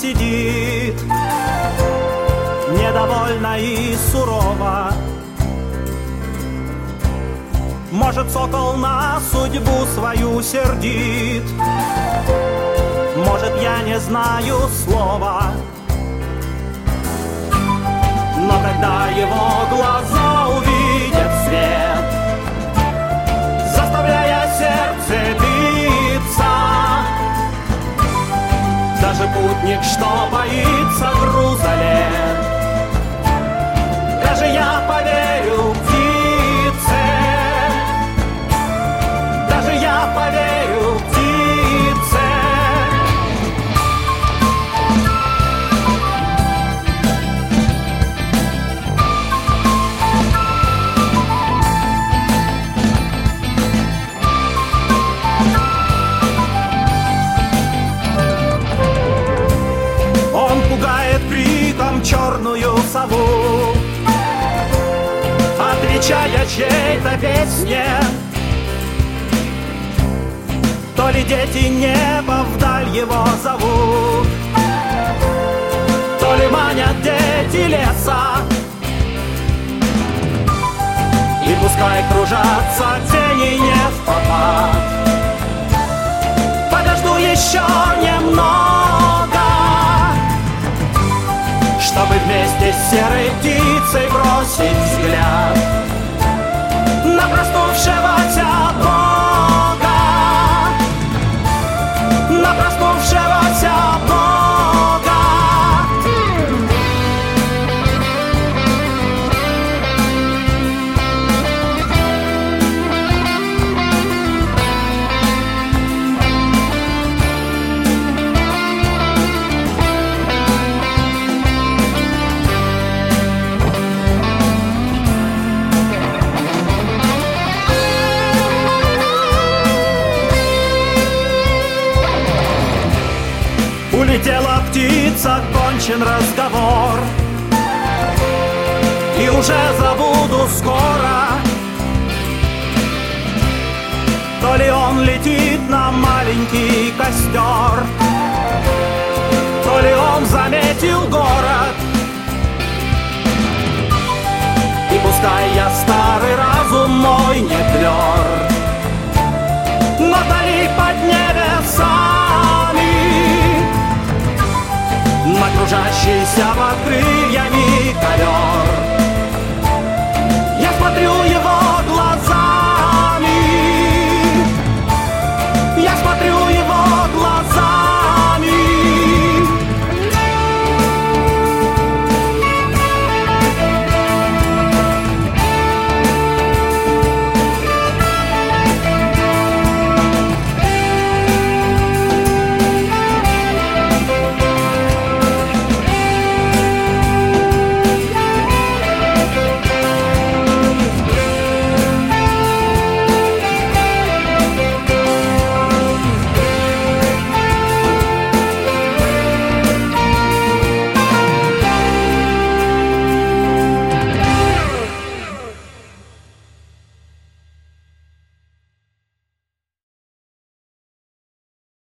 сидит, недовольна и сурова. Может, сокол на судьбу свою сердит, может, я не знаю слова. Но когда его глаза увидят свет, заставляя сердце биться, даже путник, что боится груза лет, даже я поверю птице, даже я поверю птице. Он пугает криком черную сову, отвечая чьей-то песне. То ли дети неба вдаль его зовут, то ли манят дети леса. И пускай кружатся тени не впопад, подожду еще немного, чтобы вместе с серой птицей бросить взгляд на проснувшегося Бога, на проснувшегося Бога. Улетела птица, кончен разговор, и уже забуду скоро, то ли он летит на маленький костер, то ли он заметил город. И пускай я старый разум мой не тверд, но вдали под небесами на кружащийся в открытии